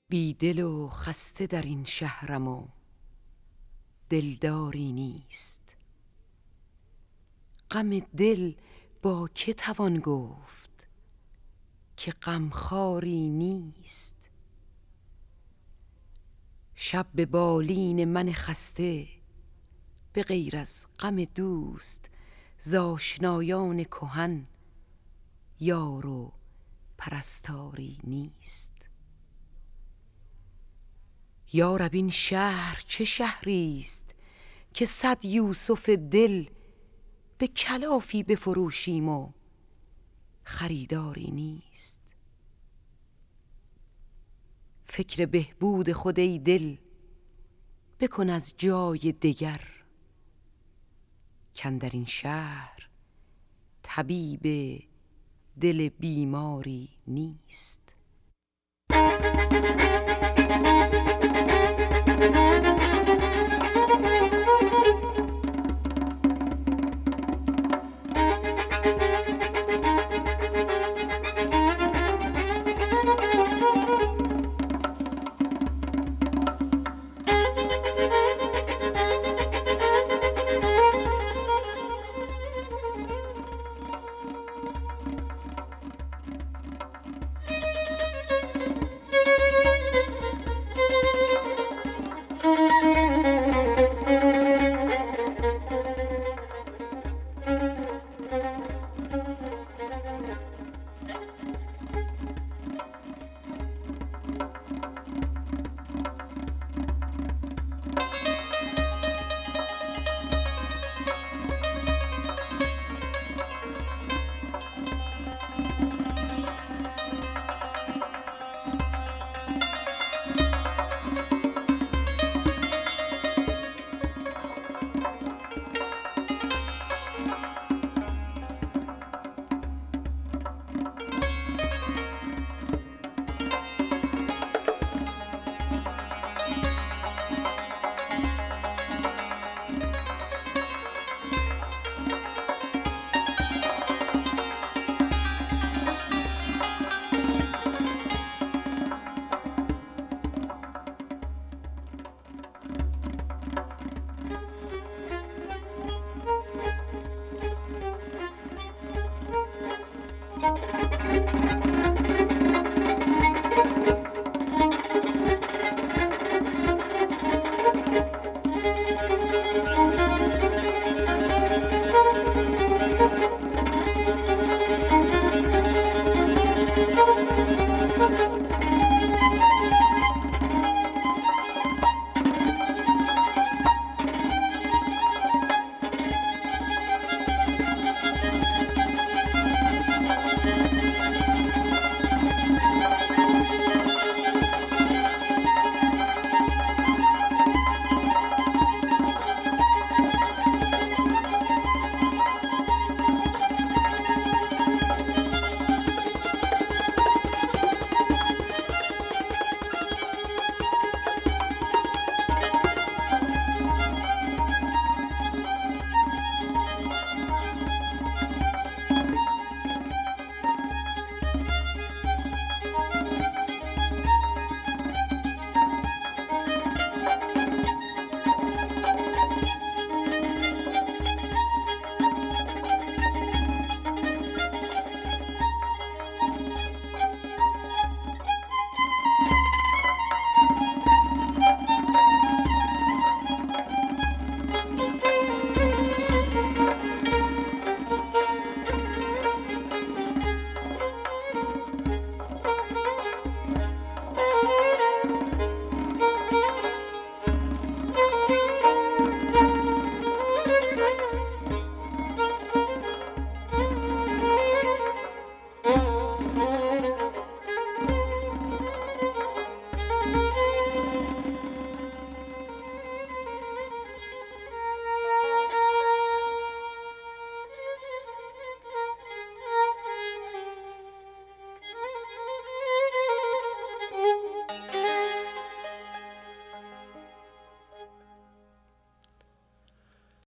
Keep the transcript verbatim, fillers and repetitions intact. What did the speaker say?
بی دل و خسته در این شهرم و دلداری نیست. غم دل با که توان گفت که غمخواری نیست. شب به بالین من خسته به غیر از غم دوست ز آشنایان کهن یار و پرستاری نیست. یا رب این شهر چه شهریست که صد یوسف دل به کلافی بفروشیم و خریداری نیست. فکر بهبود خود ای دل بکن از جای دگر، کاندر این شهر طبیب دل بیماری نیست.